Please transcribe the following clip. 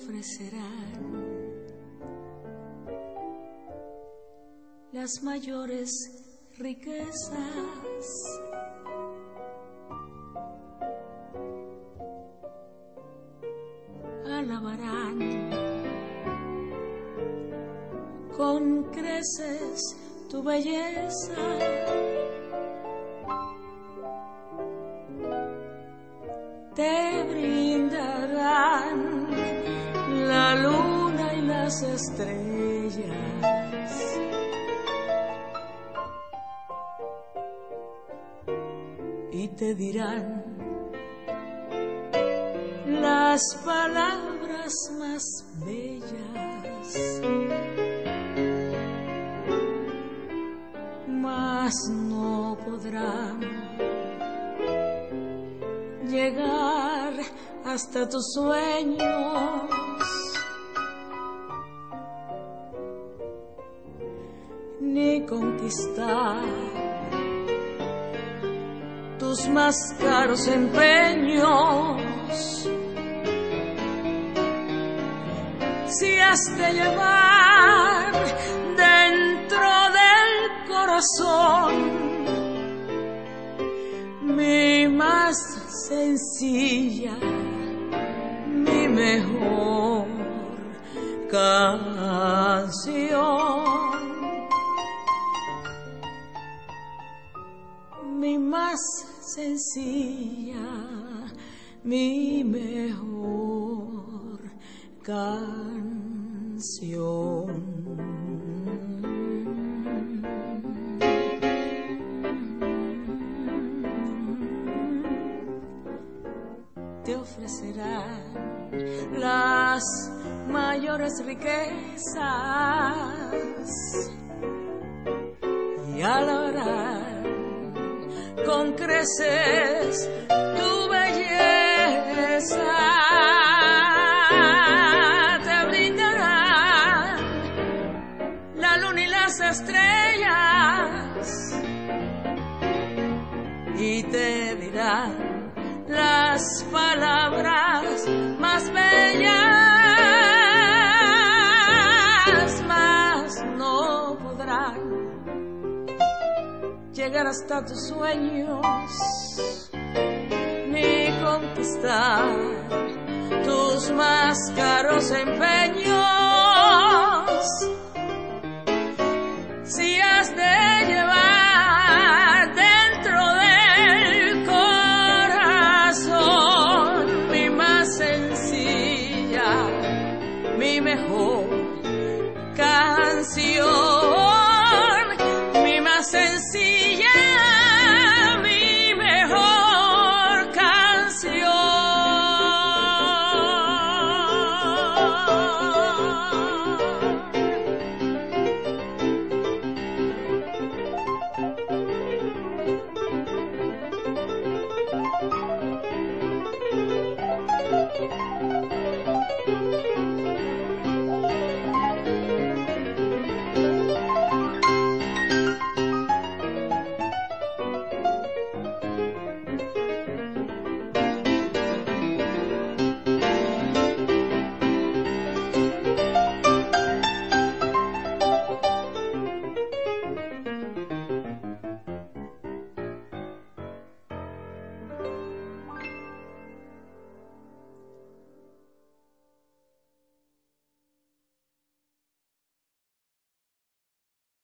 ofrecerán las mayores riquezas. Alabarán con creces tu belleza. Te brindarán la luna y las estrellas. Y te dirán las palabras más bellas, mas no podrán llegar hasta tus sueños, ni conquistar tus más caros empeños. Si has de llevar dentro del corazón mi más sencilla, mi mejor canción, mi más sencilla, mi mejor canción. Te ofrecerán las mayores riquezas y alabarán con creces tu belleza. Te brindarán la luna y las estrellas y te dirán las palabras más bellas, mas no podrán llegar hasta tus sueños, ni conquistar tus más caros empeños. Si has de llevar dentro del corazón mi más sencilla, mi mejor canción,